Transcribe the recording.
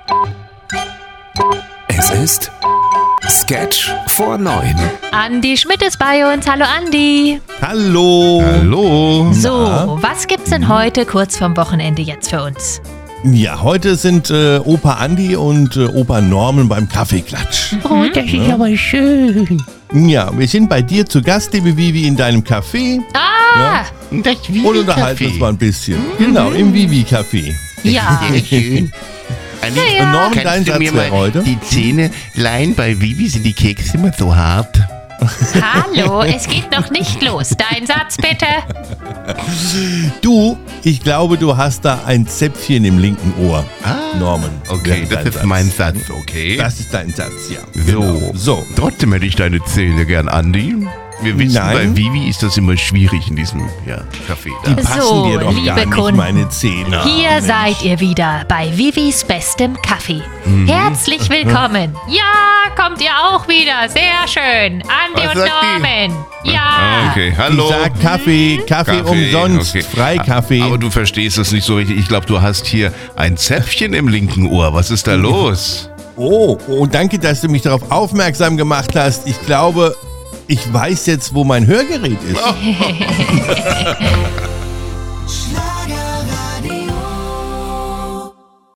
Es ist Sketch vor 9. Andi Schmidt ist bei uns. Hallo Andi. Hallo. Hallo. So, was gibt's denn heute kurz vorm Wochenende jetzt für uns? Ja, heute sind Opa Andi und Opa Norman beim Kaffeeklatsch. Oh, das ist aber schön. Ja, wir sind bei dir zu Gast, liebe Vivi, in deinem Café Ah, Das und unterhalten uns mal ein bisschen. Genau, im Vivi-Café. ja. Sehr schön. Andi, Und Norman, dein kannst du Satz mir für mal heute? die Zähne leihen? Bei Vivi sind die Kekse immer so hart. Hallo, es geht noch nicht los. Dein Satz bitte. Du, ich glaube, du hast da ein Zäpfchen im linken Ohr, Norman. Okay, Ja, das dein ist mein Satz, okay? Das ist dein Satz, ja. So. Genau. So. Trotzdem hätte ich deine Zähne gern, Andi. Wir wissen, Nein. bei Vivi ist das immer schwierig in diesem Café. Da. Die passen So, dir doch liebe gar nicht, Kunden, meine Zähne. Hier Mensch. seid ihr wieder bei Vivis bestem Kaffee. Herzlich willkommen. Ja, kommt ihr auch wieder. Sehr schön. Andi Was und sagt die? Norman. Ja. Okay, Ich hallo. sag Kaffee umsonst, okay. Freikaffee. Aber du verstehst das nicht so richtig. Ich glaube, du hast hier ein Zäpfchen im linken Ohr. Was ist da los? Oh, danke, dass du mich darauf aufmerksam gemacht hast. Ich glaube, ich weiß jetzt, wo mein Hörgerät ist. Schlager